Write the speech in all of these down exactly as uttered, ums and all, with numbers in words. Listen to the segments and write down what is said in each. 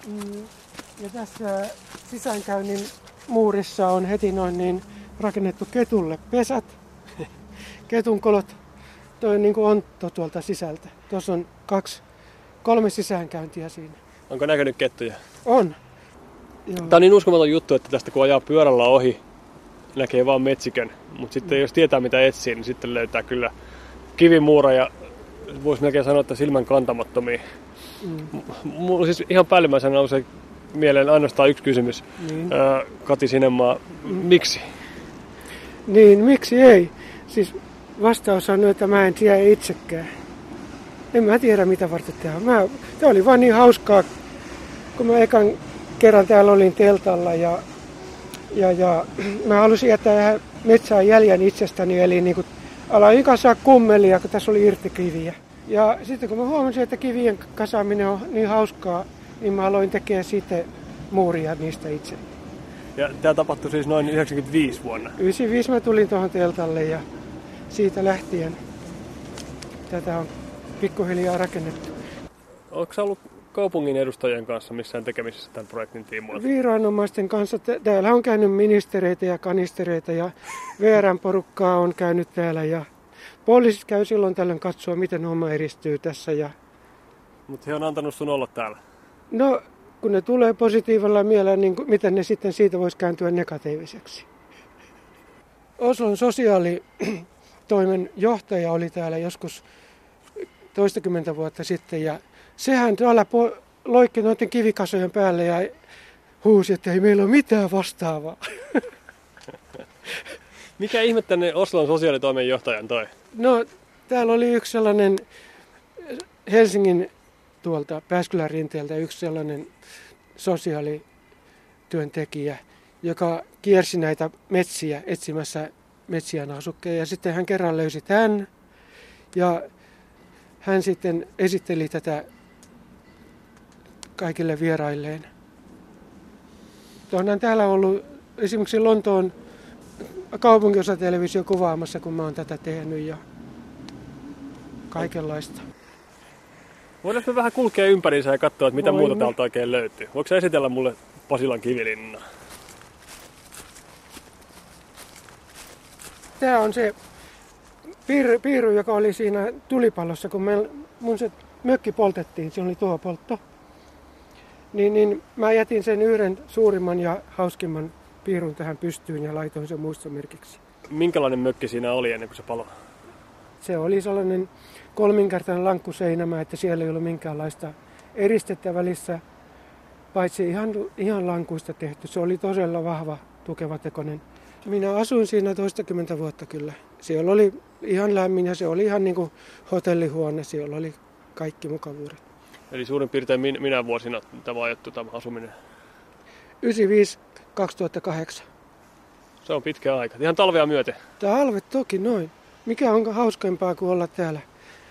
Mm, ja tässä sisäänkäynnin muurissa on heti noin niin rakennettu ketulle pesät, ketunkolot. Toi on niin kuin ontto tuolta sisältä. Tuossa on kaksi, kolme sisäänkäyntiä siinä. Onko näkynyt kettuja? On. Joo. Tämä on niin uskomaton juttu, että tästä kun ajaa pyörällä ohi, näkee vaan metsikön. Mutta sitten mm. jos tietää mitä etsii, niin sitten löytää kyllä kivimuura ja voisi melkein sanoa, että silmän kantamattomia. Mm. Mulla siis ihan päällimmäisenä nousee mieleen ainoastaan yksi kysymys. Niin. Ää, Kati Sinenmaa, mm. miksi? Niin, miksi ei? Siis vastaus on, että mä en tiedä itsekään. En mä tiedä mitä varten tehdä. Mä, tää oli vaan niin hauskaa, kun mä ekan kerran täällä olin teltalla ja, ja, ja mä halusin jättää metsään jäljen itsestäni, eli niin kuin aloin kasaa kummelia, kun tässä oli irtikiviä. Ja sitten kun mä huomasin, että kivien kasaaminen on niin hauskaa, niin mä aloin tekemään sitten muuria niistä itse. Ja tämä tapahtui siis noin yhdeksänkymmentäviisi vuonna? yhdeksänkymmentäviisi mä tulin tuohon teltalle ja siitä lähtien tätä on pikkuhiljaa rakennettu. Oletko sä ollut kaupungin edustajien kanssa missään tekemisissä tämän projektin tiimoilta? Viranomaisten kanssa. Täällä on käynyt ministereitä ja kanistereita ja V R:n porukkaa on käynyt täällä. Ja poliisit käy silloin tällöin katsoa, miten homma edistyy tässä. Ja... Mutta he on antanut sun olla täällä? No, kun ne tulee positiivilla mielellä, niin miten ne sitten siitä voisi kääntyä negatiiviseksi. Oslon sosiaalitoimen johtaja oli täällä joskus toistakymmentä vuotta sitten ja sehän täällä po- loikki noiden kivikasojen päälle ja huusi, että ei meillä ole mitään vastaavaa. Mikä ihme tänne Oslon sosiaalitoimen johtajan toi? No, täällä oli yksi sellainen Helsingin tuolta Pääskylän rinteeltä yksi sellainen sosiaalityöntekijä, joka kiersi näitä metsiä etsimässä metsien asukkeja. Ja sitten hän kerran löysi tämän ja hän sitten esitteli tätä kaikille vierailleen. Onhan täällä ollut esimerkiksi Lontoon kaupunkiosatelevisio kuvaamassa, kun mä oon tätä tehnyt ja kaikenlaista. Voidaanko me vähän kulkea ympäriinsä ja katsoa, että mitä Voimme. muuta täältä oikein löytyy? Voitko sä esitellä mulle Pasilan kivilinnaa? Tämä on se piiru, piiru, joka oli siinä tulipalossa, kun me, mun se mökki poltettiin, se oli tuo poltto. Niin, niin mä jätin sen yhden suurimman ja hauskimman piirun tähän pystyyn ja laitoin sen muistomerkiksi. Minkälainen mökki siinä oli ennen kuin se paloi? Se oli sellainen kolminkertainen lankkuseinämä, että siellä ei ollut minkäänlaista eristettä välissä, paitsi ihan, ihan lankuista tehty. Se oli todella vahva, tukevatekoinen. Minä asuin siinä toistakymmentä vuotta kyllä. Siellä oli ihan lämmin ja se oli ihan niin kuin hotellihuone. Siellä oli kaikki mukavuudet. Eli suurin piirtein min- minä vuosina tämä ajettu tämä asuminen? yhdeksänkymmentäviisi kaksituhattakahdeksan. Se on pitkä aika. Ihan talvea myöten. Talvet toki noin. Mikä on hauskempaa kuin olla täällä?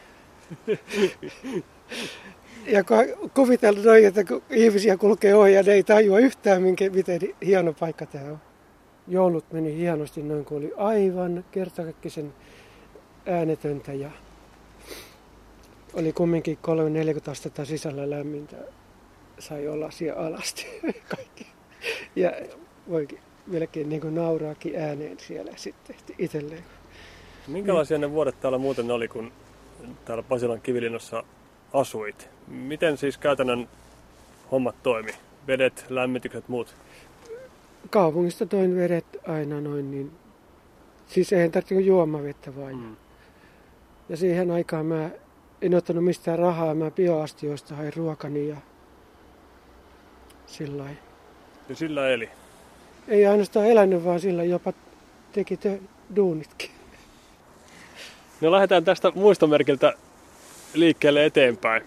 Ja kuvitella noin, että ihmisiä kulkee ohi ja ne ei tajua yhtään, minkä, miten hieno paikka tämä on. Joulut meni hienosti noin, kun oli aivan kertakaikkisen äänetöntä ja oli kumminkin kolmekymmentä neljäkymmentä astetta sisällä lämmintä. Sai olla siellä alasti kaikki. Ja voikin melkein niin kuin nauraakin ääneen siellä sitten itselleen. Minkälaisia ne vuodet täällä muuten oli, kun täällä Pasilan kivilinnossa asuit? Miten siis käytännön hommat toimi? Vedet, lämmitykset, muut? Kaupungista toin vedet aina noin niin. Siis eihän tarvitse juomavettä vain. Mm. Ja siihen aikaan mä en ottanut mistään rahaa. Mä bioastioista hain ruokani ja sillä lailla. Ja sillä eli? Ei ainoastaan elänyt, vaan sillä jopa teki tö- duunitkin. No lähdetään tästä muistomerkiltä liikkeelle eteenpäin.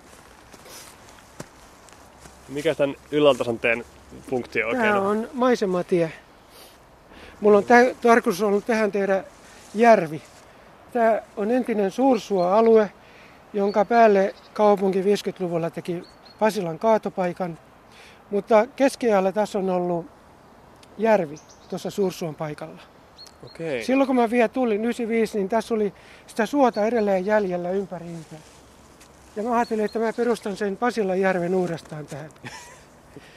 Mikä tämän Ylältasanteen funktio oikein Tämä on? on maisematie. Mulla on tä- tarkoitus ollut tähän tehdä järvi. Tämä on entinen suursuo-alue, jonka päälle kaupunki viisikymmentäluvulla teki Pasilan kaatopaikan. Mutta keskiajalla tässä on ollut järvi tuossa Suursuon paikalla. Okei. Silloin kun mä vielä tulin yhdeksänkymmentäviisi, niin tässä oli sitä suota edelleen jäljellä ympäri Intiaa. Ja mä ajattelin, että mä perustan sen Pasilan järven uudestaan tähän.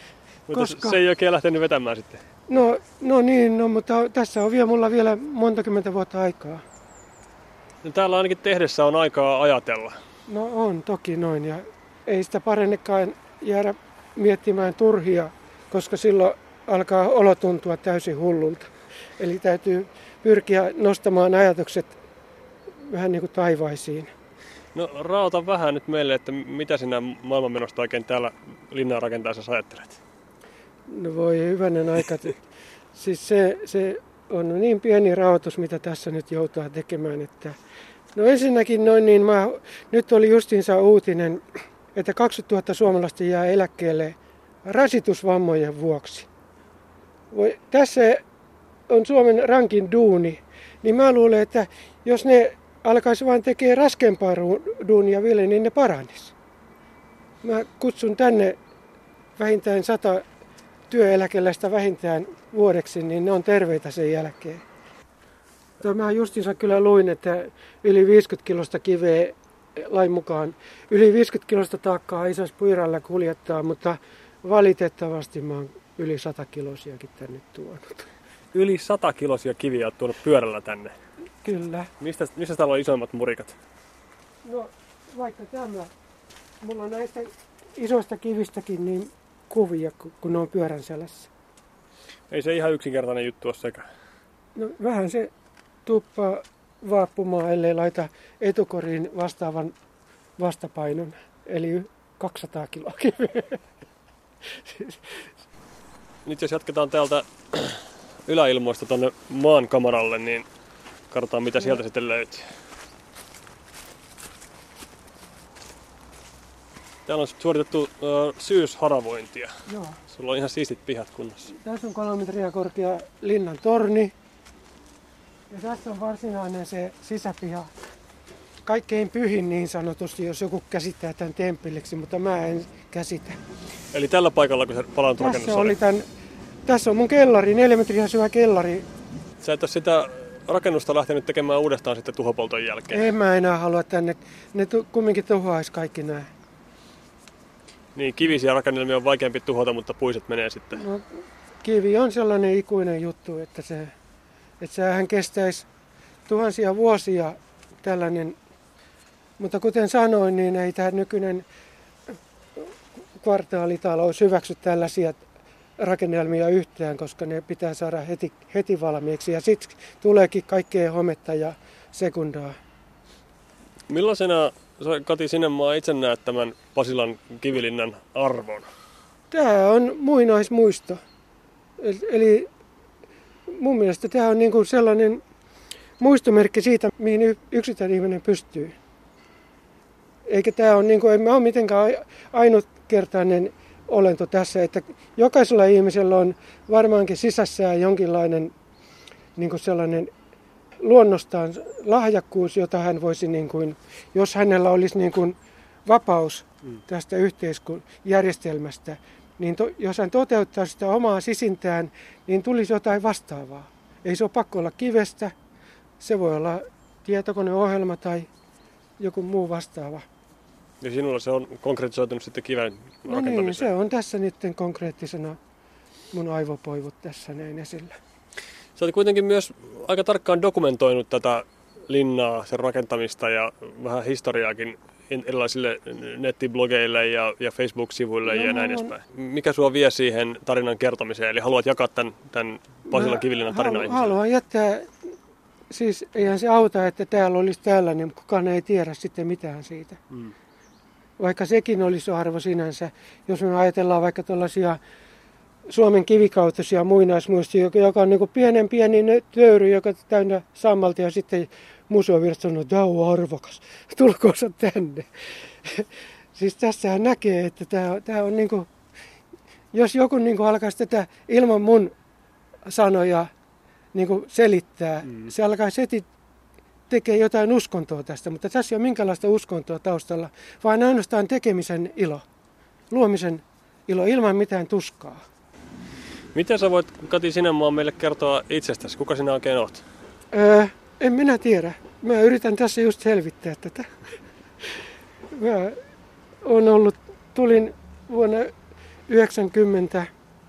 Mutta koska... se ei oikein lähtenyt vetämään sitten. No, no niin, no, mutta tässä on vielä mulla vielä monta kymmentä vuotta aikaa. No, täällä ainakin tehdessä on aikaa ajatella. No on toki noin, ja ei sitä parennekaan jäädä miettimään turhia, koska silloin alkaa olo tuntua täysin hullulta. Eli täytyy pyrkiä nostamaan ajatukset vähän niin kuin taivaisiin. No raota vähän nyt meille, että mitä sinä maailmanmenosta oikein täällä linnaa rakentaessa ajattelet? No voi hyvänen aika. Siis se, se on niin pieni rahoitus, mitä tässä nyt joutuu tekemään. Että... No ensinnäkin noin niin, mä... nyt oli justiinsa uutinen, että kaksikymmentätuhatta suomalaista jää eläkkeelle rasitusvammojen vuoksi. Voi... Tässä on Suomen rankin duuni, niin mä luulen, että jos ne alkaisi vain tekemään raskempaa duunia vielä, niin ne paranisi. Mä kutsun tänne vähintään sata työeläkeläistä vähintään vuodeksi, niin ne on terveitä sen jälkeen. Mä justiinsa kyllä luin, että yli viisikymmentä kilosta kiveä lain mukaan, yli viisikymmentä kilosta taakkaa ei saisi pyörällä kuljettaa, mutta valitettavasti mä oon yli sata kilosiakin tänne tuonut. Yli sata kilosia kiviä olet tuonut pyörällä tänne? Kyllä. Mistä, mistä täällä on isoimmat murikat? No vaikka tämä. Mulla on näistä isoista kivistäkin niin kuvia, kun ne on pyörän selässä. Ei se ihan yksinkertainen juttu ole sekään. No vähän se tuppaa vaappumaan, ellei laita etukoriin vastaavan vastapainon. Eli kaksisataa kiloa kiveä. Nyt jos jatketaan täältä yläilmoista tuonne maan kamaralle, niin katsotaan mitä sieltä no. sitten löytyy. Täällä on suoritettu uh, syysharavointia. Joo. Sulla on ihan siistit pihat kunnossa. Tässä on kolme metriä korkea linnan torni. Ja tässä on varsinainen se sisäpiha. Kaikkein pyhin niin sanotusti, jos joku käsittää tämän temppeliksi, mutta mä en käsitä. Eli tällä paikalla, kun se palannut tässä rakennus oli tämän, tässä on mun kellari, neljä metriä syvä kellari. Sä et ole sitä rakennusta lähtenyt tekemään uudestaan sitten tuhopolton jälkeen? En mä enää halua tänne. Ne tu- kumminkin tuhoaisi kaikki nämä. Niin, kivisiä rakennelmia on vaikeampi tuhota, mutta puiset menee sitten. No, kivi on sellainen ikuinen juttu, että, se, että sehän kestäisi tuhansia vuosia tällainen. Mutta kuten sanoin, niin ei tämä nykyinen kvartaalitalous hyväksy tällaisia rakennelmia yhtään, koska ne pitää saada heti, heti valmiiksi. Ja sitten tuleekin kaikkea hometta ja sekundaa. Millaisena, Kati Sinenmaa, itse näet tämän Pasilan kivilinnan arvon? Tämä on muinaismuisto. Eli mun mielestä tämä on niinku sellainen muistomerkki siitä, mihin yksittäinen ihminen pystyy. Eikä tämä ole, niinku, en mä ole mitenkään ainutkertainen olento tässä, että jokaisella ihmisellä on varmaankin sisässään jonkinlainen niinku sellainen luonnostaan lahjakkuus, jota hän voisi, niin kuin, jos hänellä olisi niin kuin vapaus tästä yhteiskuntajärjestelmästä, niin to, jos hän toteuttaa sitä omaa sisintään, niin tulisi jotain vastaavaa. Ei se ole pakko olla kivestä, se voi olla tietokoneohjelma tai joku muu vastaava. Ja sinulla se on konkretisoitunut sitten kiven No niin, se on tässä nyt konkreettisena mun aivopoivut tässä näin esillä. Sä olet kuitenkin myös aika tarkkaan dokumentoinut tätä linnaa, sen rakentamista ja vähän historiaakin erilaisille nettiblogeille ja, ja Facebook-sivuille no, ja näin edespäin. Mikä sua vie siihen tarinan kertomiseen? Eli haluat jakaa tämän, tämän Pasilan kivilinnan tarinan halu, haluan jättää, siis eihän se auta, että täällä olisi täällä, niin kukaan ei tiedä sitten mitään siitä. Mm. Vaikka sekin olisi arvo sinänsä, jos me ajatellaan vaikka tuollaisia Suomen kivikautoisia muinaismuistoja, joka on niin kuin pienen pieni töyry, joka täynnä sammalta ja sitten museovirasto sanoo, että tämä on arvokas, tulkoonsa tänne. Siis tässähän näkee, että tämä, tämä on niin kuin, jos joku niin kuin alkaisi tätä ilman mun sanoja niin kuin selittää, mm. se alkaisi heti tekee jotain uskontoa tästä, mutta tässä ei ole minkäänlaista uskontoa taustalla, vaan ainoastaan tekemisen ilo, luomisen ilo ilman mitään tuskaa. Miten sä voit, Kati Sinenmaa, meille kertoa itsestäsi? Kuka sinä oikein oot? Öö, en minä tiedä. Mä yritän tässä just selvittää tätä. Mä oon ollut, tulin vuonna yhdeksänkymmentä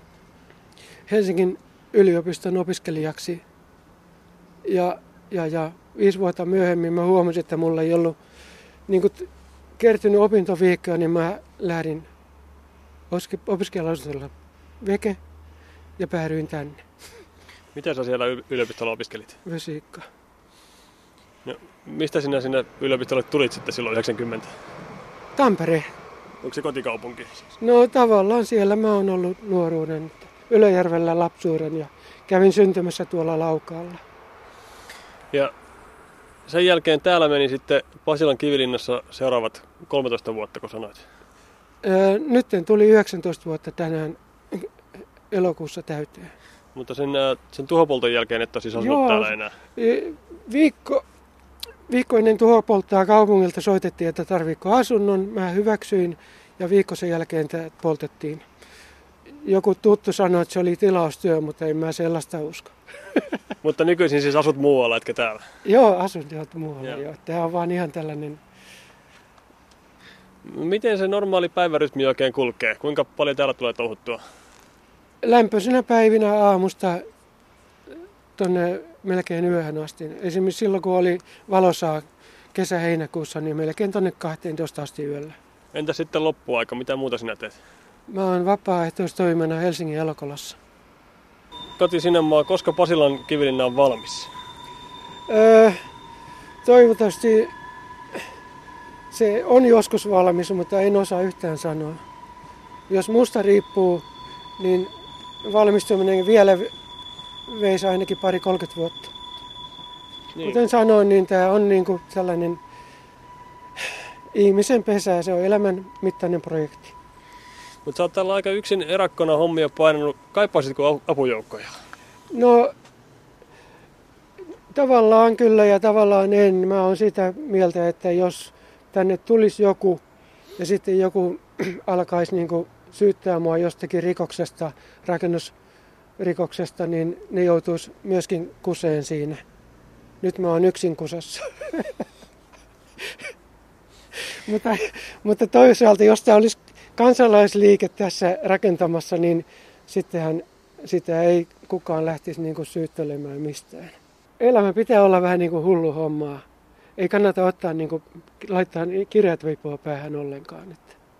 Helsingin yliopiston opiskelijaksi. Ja, ja, ja viisi vuotta myöhemmin mä huomasin, että mulla ei ollut niin kuin kertynyt opintoviikkoa, niin mä lähdin opiskelijalausunnolla veke ja päädyin tänne. Mitä sä siellä yliopistolla opiskelit? Fysiikka. No, mistä sinä sinne yliopistolle tulit sitten silloin yhdeksänkymmentä? Tampere. Onko se kotikaupunki? No tavallaan siellä mä oon ollut nuoruuden, Ylöjärvellä lapsuuden ja kävin syntymässä tuolla Laukaalla. Ja sen jälkeen täällä meni sitten Pasilan Kivilinnassa seuraavat kolmetoista vuotta, kun sanoit. Öö, nyt tuli yhdeksäntoista vuotta tänään elokuussa täyteen. Mutta sen, sen tuhopolton jälkeen et ole siis asunut Joo, täällä enää? Viikko, viikko ennen tuhopolttaa kaupungilta soitettiin, että tarviiko asunnon. Mä hyväksyin ja viikko sen jälkeen poltettiin. Joku tuttu sanoi, että se oli tilaustyö, mutta en mä sellaista usko. Mutta nykyisin siis asut muualla, etkä täällä? Joo, asun muualla. Joo. Jo. Tämä on vaan ihan tällainen... Miten se normaali päivärytmi oikein kulkee? Kuinka paljon täällä tulee touhuttua? Lämpöisenä päivinä aamusta tuonne melkein yöhön asti. Esimerkiksi silloin, kun oli valosaa kesä-heinäkuussa, niin melkein tuonne kahteentoista asti yöllä. Entä sitten loppuaika? Mitä muuta sinä teet? Mä oon vapaaehtoistoimena Helsingin Elokolassa. Kati Sinnemaa, koska Pasilan Kivilinna on valmis? Öö, toivottavasti se on joskus valmis, mutta en osaa yhtään sanoa. Jos musta riippuu, niin valmistuminen vielä veisi ainakin pari kolmekymmentä vuotta. Niin. Kuten sanoin, niin tämä on niinku sellainen ihmisen pesä, se on elämän mittainen projekti. Mutta sä oot täällä aika yksin erakkona hommia painanut. Kaipaisitko apujoukkoja? No tavallaan kyllä ja tavallaan en. Mä oon sitä mieltä, että jos tänne tulisi joku ja sitten joku alkaisi niinku syyttää mua jostakin rikoksesta, rakennusrikoksesta, niin ne joutuisi myöskin kuseen siinä. Nyt mä oon yksin kusessa. mutta, mutta toisaalta, jos tämä olisi kansalaisliike tässä rakentamassa, niin sittenhän sitä ei kukaan lähtisi niinku syyttelemään mistään. Elämä pitää olla vähän niin kuin hullu hommaa. Ei kannata ottaa niinku, laittaa kirjat vipua päähän ollenkaan. Että